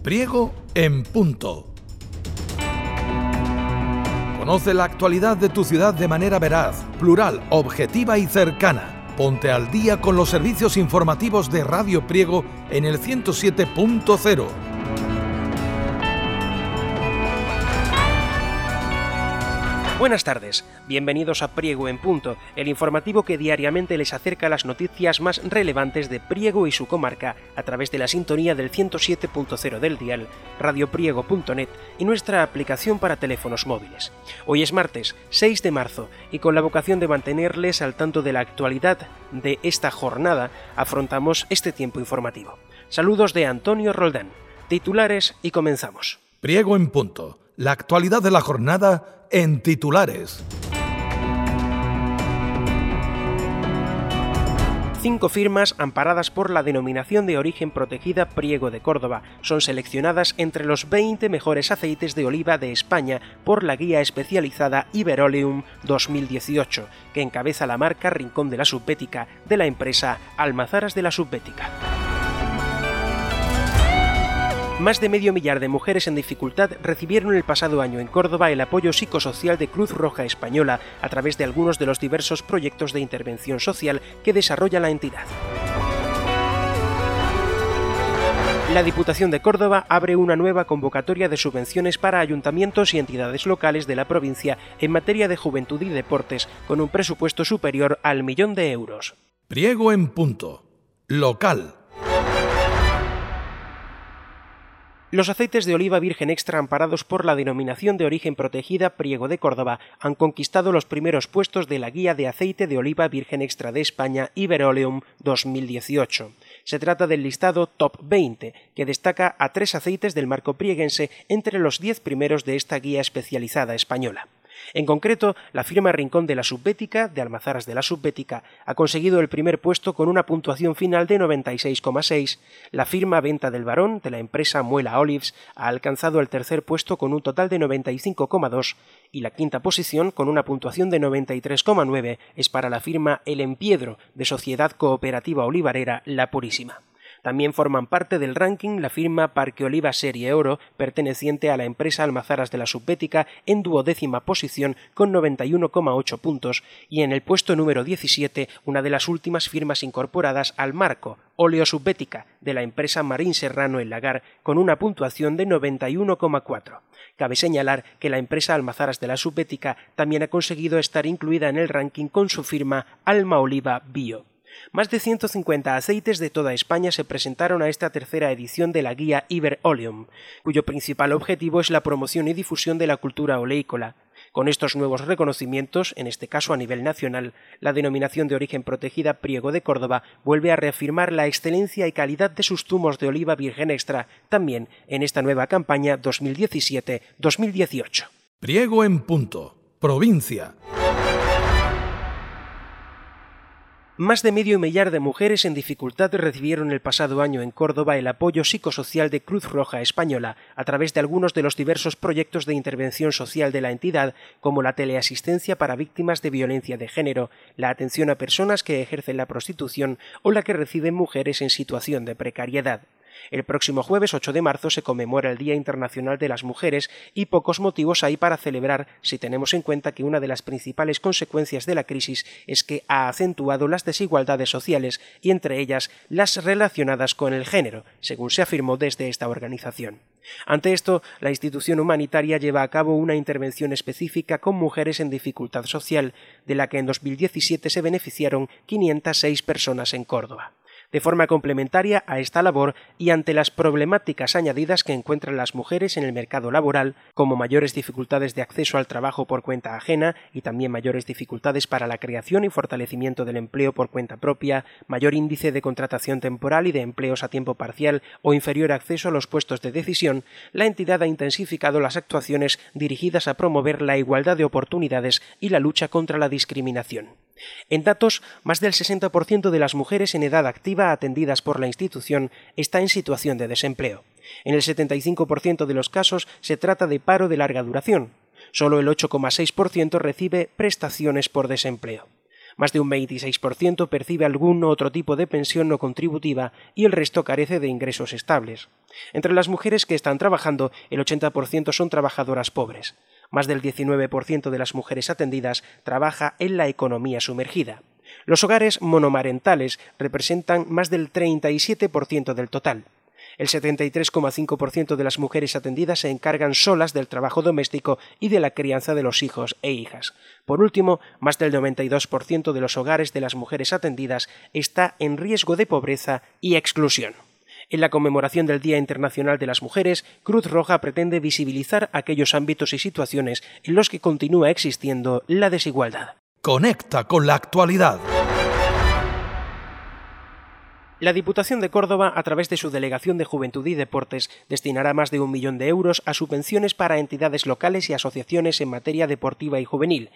Priego en Punto. Conoce la actualidad de tu ciudad de manera veraz, plural, objetiva y cercana. Ponte al día con los servicios informativos de Radio Priego en el 107.0. Buenas tardes, bienvenidos a Priego en Punto, el informativo que diariamente les acerca las noticias más relevantes de Priego y su comarca a través de la sintonía del 107.0 del dial, radiopriego.net y nuestra aplicación para teléfonos móviles. Hoy es martes, 6 de marzo, y con la vocación de mantenerles al tanto de la actualidad de esta jornada, afrontamos este tiempo informativo. Saludos de Antonio Roldán, titulares y comenzamos. Priego en Punto, la actualidad de la jornada en titulares. 5 firmas amparadas por la denominación de origen protegida Priego de Córdoba son seleccionadas entre los 20 mejores aceites de oliva de España por la guía especializada Iberoleum 2018, que encabeza la marca Rincón de la Subbética de la empresa Almazaras de la Subbética. Más de medio millar de mujeres en dificultad recibieron el pasado año en Córdoba el apoyo psicosocial de Cruz Roja Española a través de algunos de los diversos proyectos de intervención social que desarrolla la entidad. La Diputación de Córdoba abre una nueva convocatoria de subvenciones para ayuntamientos y entidades locales de la provincia en materia de juventud y deportes, con un presupuesto superior al 1.000.000 de euros. Priego en Punto, local. Los aceites de oliva virgen extra amparados por la denominación de origen protegida Priego de Córdoba han conquistado los primeros puestos de la guía de aceite de oliva virgen extra de España Iberoleum 2018. Se trata del listado Top 20, que destaca a 3 aceites del marco prieguense entre los 10 primeros de esta guía especializada española. En concreto, la firma Rincón de la Subbética, de Almazaras de la Subbética, ha conseguido el primer puesto con una puntuación final de 96,6, la firma Venta del Barón, de la empresa Muela Olives, ha alcanzado el tercer puesto con un total de 95,2, y la quinta posición, con una puntuación de 93,9, es para la firma El Empiedro, de Sociedad Cooperativa Olivarera La Purísima. También forman parte del ranking la firma Parque Oliva Serie Oro, perteneciente a la empresa Almazaras de la Subbética, en 12ª posición con 91,8 puntos, y en el puesto número 17, una de las últimas firmas incorporadas al marco, Oleo Subbética, de la empresa Marín Serrano El Lagar, con una puntuación de 91,4. Cabe señalar que la empresa Almazaras de la Subbética también ha conseguido estar incluida en el ranking con su firma Alma Oliva Bio. Más de 150 aceites de toda España se presentaron a esta tercera edición de la guía Iberoleum, cuyo principal objetivo es la promoción y difusión de la cultura oleícola. Con estos nuevos reconocimientos, en este caso a nivel nacional, la denominación de origen protegida Priego de Córdoba vuelve a reafirmar la excelencia y calidad de sus zumos de oliva virgen extra, también en esta nueva campaña 2017-2018. Priego en Punto, provincia. Más de medio millar de mujeres en dificultad recibieron el pasado año en Córdoba el apoyo psicosocial de Cruz Roja Española a través de algunos de los diversos proyectos de intervención social de la entidad, como la teleasistencia para víctimas de violencia de género, la atención a personas que ejercen la prostitución o la que reciben mujeres en situación de precariedad. El próximo jueves 8 de marzo se conmemora el Día Internacional de las Mujeres y pocos motivos hay para celebrar si tenemos en cuenta que una de las principales consecuencias de la crisis es que ha acentuado las desigualdades sociales y entre ellas las relacionadas con el género, según se afirmó desde esta organización. Ante esto, la institución humanitaria lleva a cabo una intervención específica con mujeres en dificultad social, de la que en 2017 se beneficiaron 506 personas en Córdoba. De forma complementaria a esta labor y ante las problemáticas añadidas que encuentran las mujeres en el mercado laboral, como mayores dificultades de acceso al trabajo por cuenta ajena y también mayores dificultades para la creación y fortalecimiento del empleo por cuenta propia, mayor índice de contratación temporal y de empleos a tiempo parcial o inferior acceso a los puestos de decisión, la entidad ha intensificado las actuaciones dirigidas a promover la igualdad de oportunidades y la lucha contra la discriminación. En datos, más del 60% de las mujeres en edad activa atendidas por la institución está en situación de desempleo. En el 75% de los casos se trata de paro de larga duración. Solo el 8,6% recibe prestaciones por desempleo. Más de un 26% percibe algún otro tipo de pensión no contributiva y el resto carece de ingresos estables. Entre las mujeres que están trabajando, el 80% son trabajadoras pobres. Más del 19% de las mujeres atendidas trabaja en la economía sumergida. Los hogares monomarentales representan más del 37% del total. El 73,5% de las mujeres atendidas se encargan solas del trabajo doméstico y de la crianza de los hijos e hijas. Por último, más del 92% de los hogares de las mujeres atendidas está en riesgo de pobreza y exclusión. En la conmemoración del Día Internacional de las Mujeres, Cruz Roja pretende visibilizar aquellos ámbitos y situaciones en los que continúa existiendo la desigualdad. Conecta con la actualidad. La Diputación de Córdoba, a través de su Delegación de Juventud y Deportes, destinará más de 1 millón de euros a subvenciones para entidades locales y asociaciones en materia deportiva y juvenil,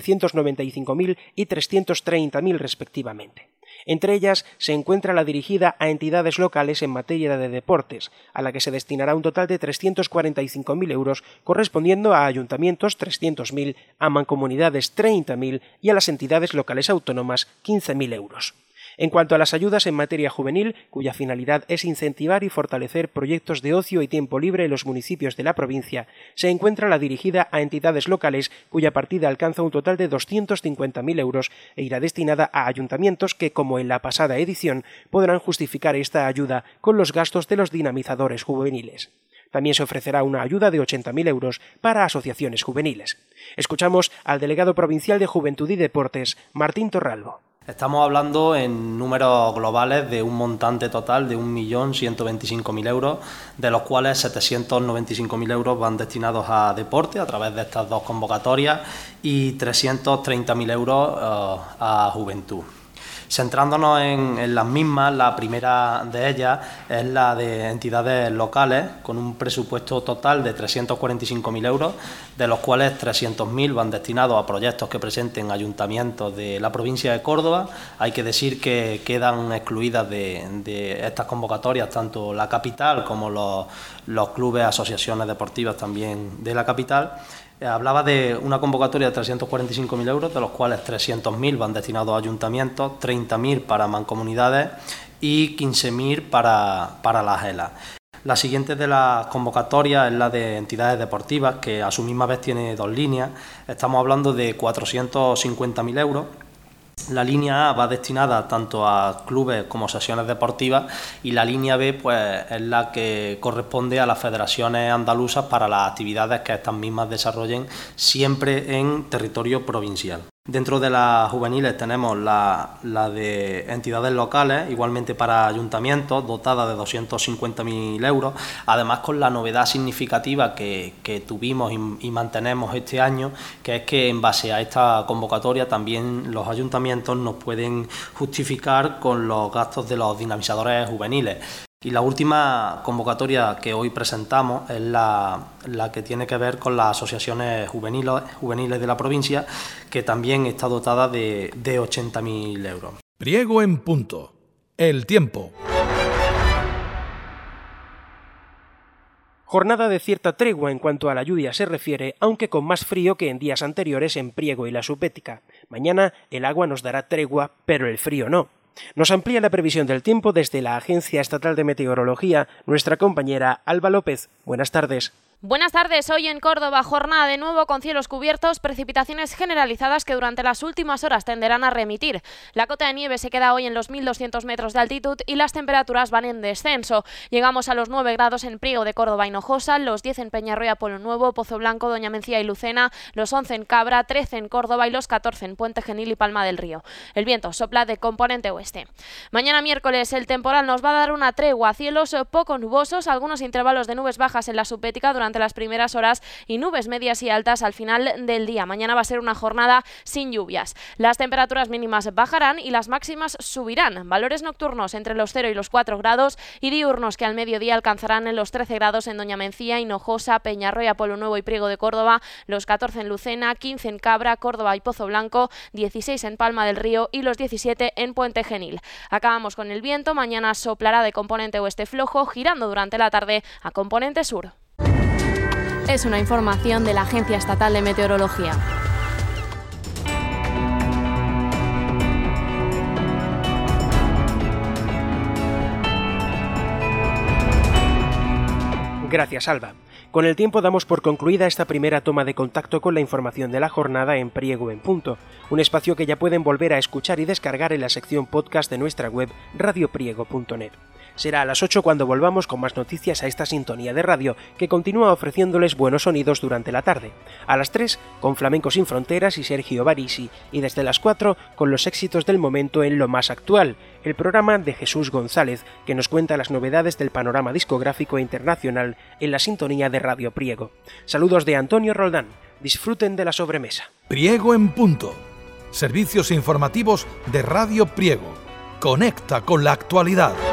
795.000 y 330.000 respectivamente. Entre ellas se encuentra la dirigida a entidades locales en materia de deportes, a la que se destinará un total de 345.000 euros, correspondiendo a ayuntamientos 300.000, a mancomunidades 30.000 y a las entidades locales autónomas 15.000 euros. En cuanto a las ayudas en materia juvenil, cuya finalidad es incentivar y fortalecer proyectos de ocio y tiempo libre en los municipios de la provincia, se encuentra la dirigida a entidades locales, cuya partida alcanza un total de 250.000 euros e irá destinada a ayuntamientos que, como en la pasada edición, podrán justificar esta ayuda con los gastos de los dinamizadores juveniles. También se ofrecerá una ayuda de 80.000 euros para asociaciones juveniles. Escuchamos al delegado provincial de Juventud y Deportes, Martín Torralbo. Estamos hablando en números globales de un montante total de 1.125.000 euros, de los cuales 795.000 euros van destinados a deporte a través de estas dos convocatorias y 330.000 euros a juventud. Centrándonos en las mismas, la primera de ellas es la de entidades locales, con un presupuesto total de 345.000 euros, de los cuales 300.000 van destinados a proyectos que presenten ayuntamientos de la provincia de Córdoba. Hay que decir que quedan excluidas de estas convocatorias tanto la capital como los clubes, asociaciones deportivas también de la capital. Hablaba de una convocatoria de 345.000 euros, de los cuales 300.000 van destinados a ayuntamientos, 30.000 para mancomunidades y 15.000 para las ELA. La siguiente de las convocatorias es la de entidades deportivas, que a su misma vez tiene dos líneas. Estamos hablando de 450.000 euros. La línea A va destinada tanto a clubes como sesiones deportivas y la línea B pues es la que corresponde a las federaciones andaluzas para las actividades que estas mismas desarrollen siempre en territorio provincial. Dentro de las juveniles tenemos la de entidades locales, igualmente para ayuntamientos, dotada de 250.000 euros, además con la novedad significativa que tuvimos y mantenemos este año, que es que en base a esta convocatoria también los ayuntamientos nos pueden justificar con los gastos de los dinamizadores juveniles. Y la última convocatoria que hoy presentamos es la que tiene que ver con las asociaciones juveniles de la provincia, que también está dotada de 80.000 euros. Priego en punto. El tiempo. Jornada de cierta tregua en cuanto a la lluvia se refiere, aunque con más frío que en días anteriores en Priego y la Supética. Mañana el agua nos dará tregua, pero el frío no. Nos amplía la previsión del tiempo desde la Agencia Estatal de Meteorología nuestra compañera Alba López. Buenas tardes. Buenas tardes, hoy en Córdoba, jornada de nuevo con cielos cubiertos, precipitaciones generalizadas que durante las últimas horas tenderán a remitir. La cota de nieve se queda hoy en los 1.200 metros de altitud y las temperaturas van en descenso. Llegamos a los 9 grados en Priego de Córdoba y Hinojosa, los 10 en Peñarroya, Pueblo Nuevo, Pozo Blanco, Doña Mencía y Lucena, los 11 en Cabra, 13 en Córdoba y los 14 en Puente Genil y Palma del Río. El viento sopla de componente oeste. Mañana miércoles el temporal nos va a dar una tregua, cielos poco nubosos, algunos intervalos de nubes bajas en la Supética durante las primeras horas y nubes medias y altas al final del día. Mañana va a ser una jornada sin lluvias. Las temperaturas mínimas bajarán y las máximas subirán. Valores nocturnos entre los 0 y los 4 grados y diurnos que al mediodía alcanzarán en los 13 grados en Doña Mencía, Hinojosa, Peñarroya, Pueblo Nuevo y Priego de Córdoba, los 14 en Lucena, 15 en Cabra, Córdoba y Pozo Blanco, 16 en Palma del Río y los 17 en Puente Genil. Acabamos con el viento. Mañana soplará de componente oeste flojo, girando durante la tarde a componente sur. Es una información de la Agencia Estatal de Meteorología. Gracias, Alba. Con el tiempo damos por concluida esta primera toma de contacto con la información de la jornada en Priego en Punto, un espacio que ya pueden volver a escuchar y descargar en la sección podcast de nuestra web radiopriego.net. Será a las 8 cuando volvamos con más noticias a esta sintonía de radio que continúa ofreciéndoles buenos sonidos durante la tarde. A las 3 con Flamenco Sin Fronteras y Sergio Barisi, y desde las 4 con los éxitos del momento en Lo Más Actual, el programa de Jesús González, que nos cuenta las novedades del panorama discográfico internacional en la sintonía de Radio Priego. Saludos de Antonio Roldán. Disfruten de la sobremesa. Priego en Punto. Servicios informativos de Radio Priego. Conecta con la actualidad.